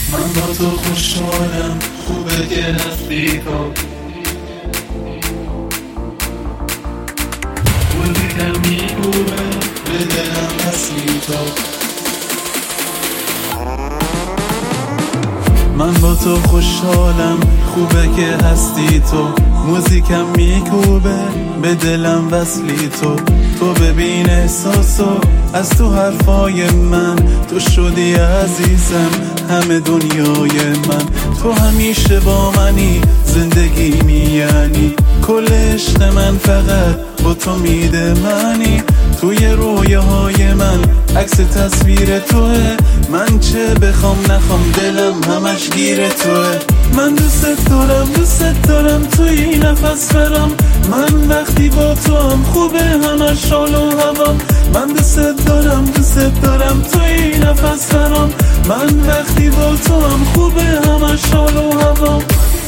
من با تو خوشحالم، خوبه که هستی تو. موزیکم میگوه به دلم هستی تو. من با تو خوشحالم، خوبه که هستی تو. موزیکم میکوبه به دلم وصلی تو. تو ببین احساسو از تو حرفای من، تو شدی عزیزم همه دنیای من. تو همیشه با منی، زندگی یعنی کل عشق من فقط با تو میده منی. توی رویاهای من عکس تصویر توه، من چه بخوام نخوام دلم همش گیر توه. من دوست دارم توی نفس برم، من وقتی با تو هم خوبه همش حال و هوام. من دوست دارم توی نفس برم، من وقتی با تو هم خوبه همش حال و هوام.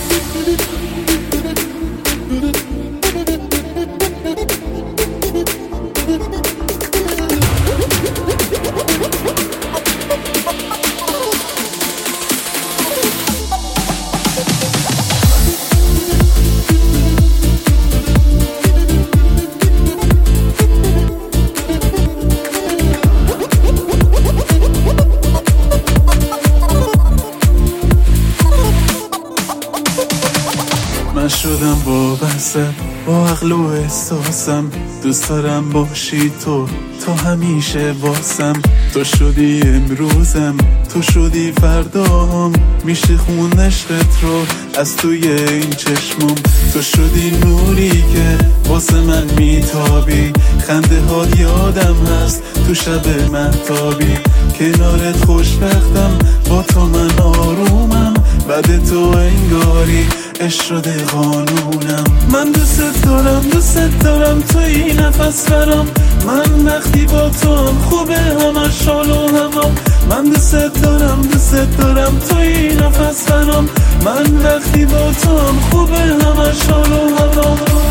من شدم وابسته با عقل و احساسم، دوست دارم باشی تو تا همیشه واسم. تو شدی امروزم، تو شدی فردام، میشه خون عشقت رو از توی این چشمم. تو شدی نوری که واسه من میتابی، خنده هات یادم هست تو شب مهتابی. کنارت خوشبختم، با تو من آرومم، بعد تو انگاری عشق شده قانونم. من دوست دارم توی نفس برم، من وقتی با تو هم خوبه همش حال و هوام. من دوست دارم توی نفس برم، من وقتی با تو هم خوبه همش حال و هوام.